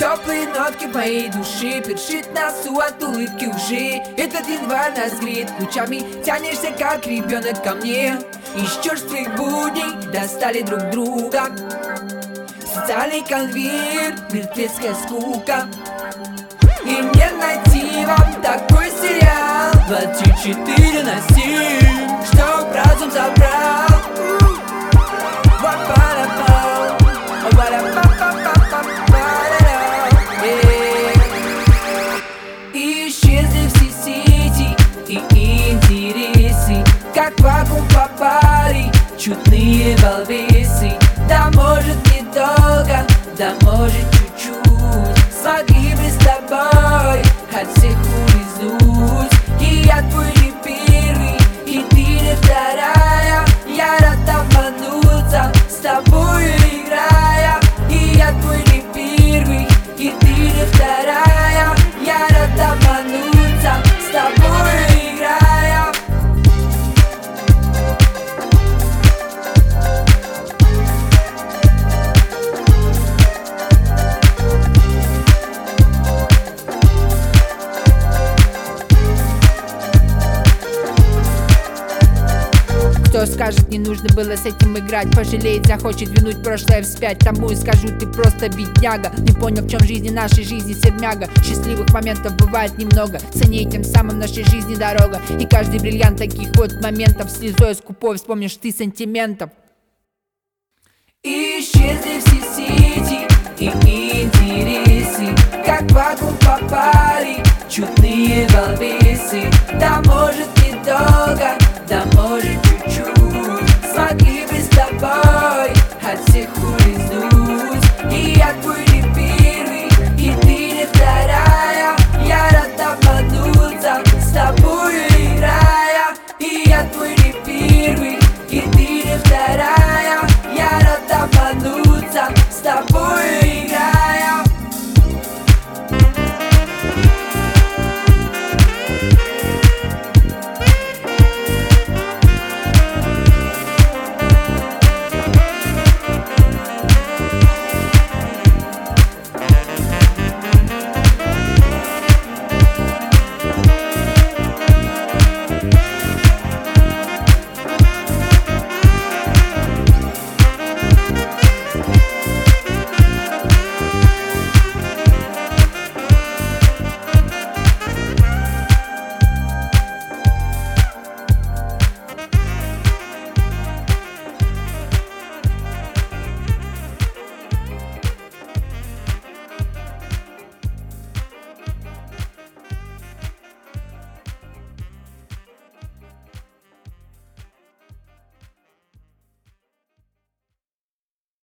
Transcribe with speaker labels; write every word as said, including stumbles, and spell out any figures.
Speaker 1: Теплые нотки в моей душе, першит носу от улыбки лжи. Этот январь нас греет лучами, тянешься как ребенок ко мне. Из черствых будней достали друг друга. Социальный конвейер, мертвецкая скука. И не найти вам такой сериал двадцать четыре на семь, чтоб разум забрал. Исчезли все сети и интересы, как в вакуум попали чудные балбесы. Да может недолго, да может чуть-чуть, смогли бы с тобой от всех улизнуть. И я твой не первый, и ты не вторая. Я рад обмануться, с тобою играя. И я твой не первый, и ты не вторая. Я рад обмануться, с тобою играя. Кто скажет, не нужно было с этим играть? Пожалеет, захочет вернуть прошлое вспять. Тому и скажу, ты просто бедняга. Не понял, в чем жизни нашей жизни сермяга. Счастливых моментов бывает немного, цени тем самым нашей жизни дорога. И каждый бриллиант таких вот моментов слезой скупой вспомнишь ты сантиментов. Исчезли все сети и интересы, как в вакуум попали чудные балбесы. Да может недолго,